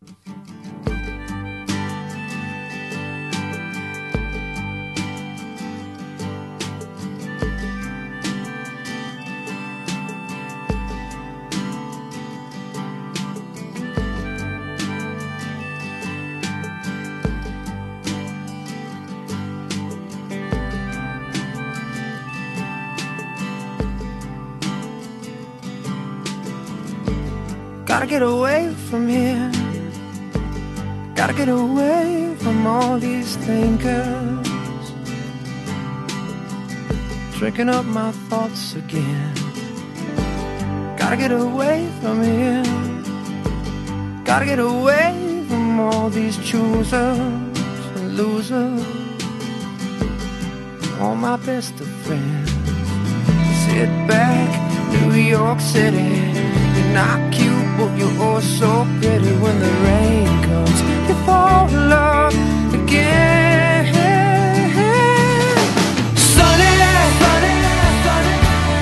Gotta get away from here. Gotta get away from all these thinkers, drinking up my thoughts again. Gotta get away from here. Gotta get away from all these choosers and losers, all my best of friends. Sit back, New York City. You're not cute, but you're oh so pretty. When the rain comes, you fall in love again. Sunny, sunny, sunny,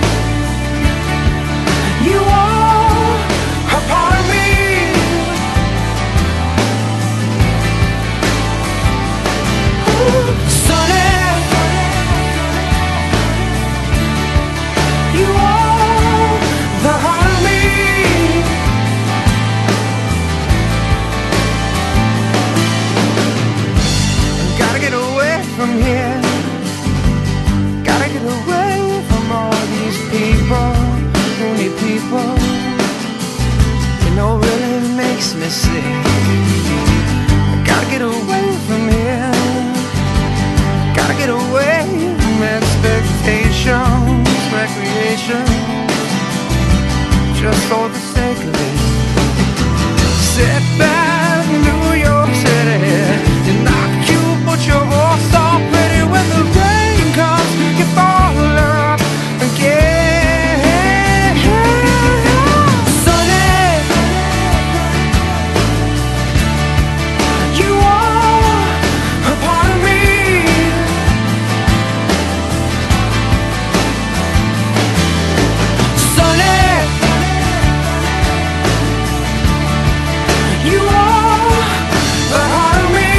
you are a part of me. Ooh, sunny, you are the heart of me. Gotta get away from here. Gotta get away from all these people, only people, you know, really makes me sick. Gotta get away from here. Gotta get away from expectations, recreation, just for the sake of it. Sit back, New York City. You're not cute, but you're all so pretty. When the rain comes, you fall in love again. Sunny, you are a part of me. Sunny, you are the heart of me.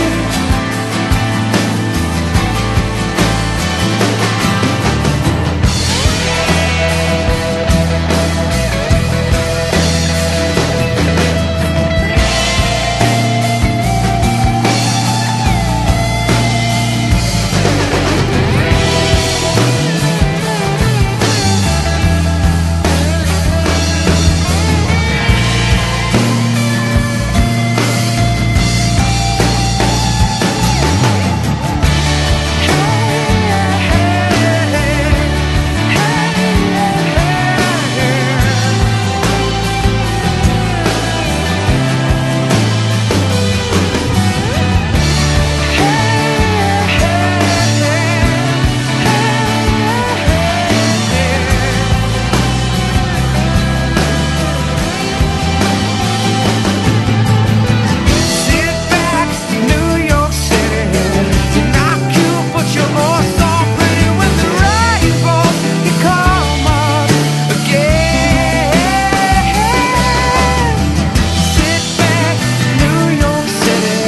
Sit back, New York City. You're not cute, but you're all so pretty. When the rain falls, you come up again. Sit back, New York City.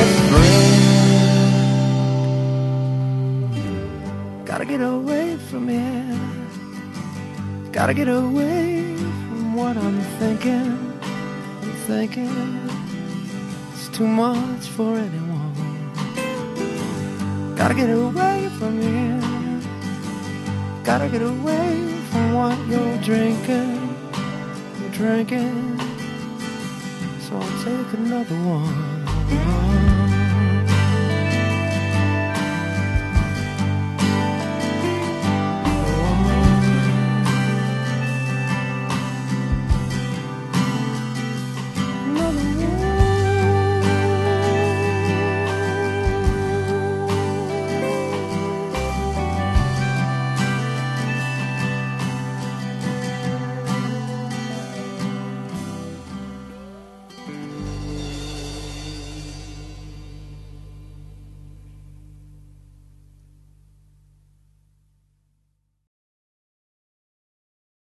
Gotta get away from here. Gotta get away from what I'm thinking. I'm thinking it's too much for anyone. Gotta get away from here. Gotta get away from what you're drinking. You're drinking. So I'll take another one.